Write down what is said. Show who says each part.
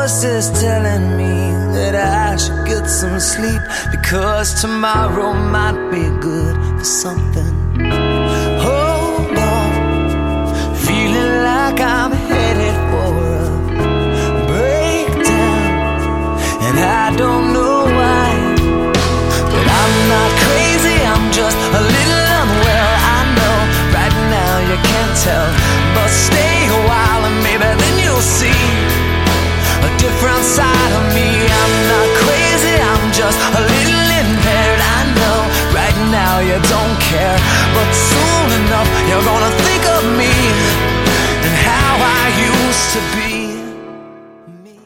Speaker 1: voices telling me that I should get some sleep, because tomorrow might be good for something